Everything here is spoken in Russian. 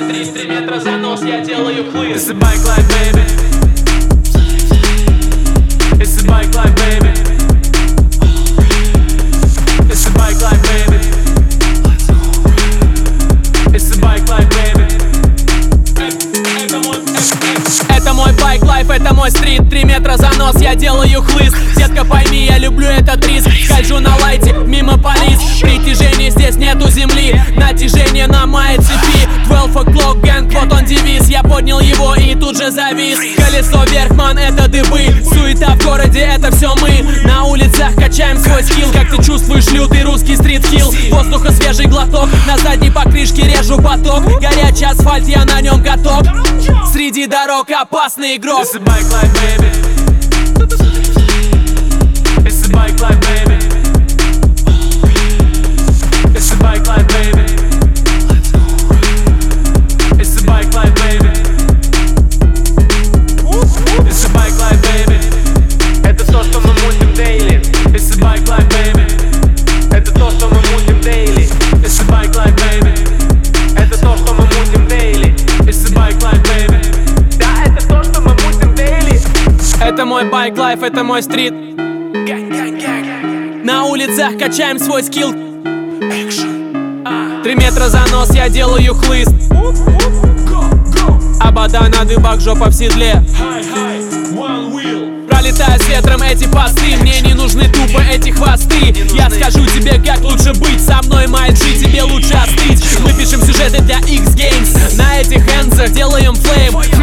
стрит, 3 метра за нос, я делаю хлыст. It's a bike life, baby. It's a bike life, baby. It's a bike life, baby. It's a bike life, baby. Это мой байк лайф, это мой стрит, 3 метра за нос, я делаю хлыст. Детка, пойми, я люблю этот риск. Скольжу на лайте, мимо полис. Притяжения здесь нету земли, натяжение на моей цепи. 12 o'clock gang, вот он девиз. Я поднял его и тут же завис. Колесо вверх, ман, это дыбы. Суета в городе, это все мы. На улицах качаем свой скилл. Как ты чувствуешь лютый русский стрит-хилл? Воздуха свежий глоток, на задней покрышке режу поток. Горячий асфальт, я на нем готов. Среди дорог опасный игрок. It's a bike life, baby. It's a bike life, baby. It's a bike life, baby. It's a bike life, baby. It's a bike life, baby. Это то, что мы мутим daily. It's a bike life, baby. Это то, что мы мутим daily. It's a bike life, baby. Это то, что мы мутим daily. It's a bike life, baby. Да, это то, что мы мутим daily. Это мой байк лайф, это мой стрит. На улицах качаем свой скилл. 3 метра за нос, я делаю хлыст. Абада на дыбах, жопа в седле. Пролетая с ветром эти посты, мне не нужны тупо эти хвосты. Я скажу тебе, как лучше быть. Со мной, my G, тебе лучше остыть. Мы пишем сюжеты для X Games. На этих энзах делаем флейм.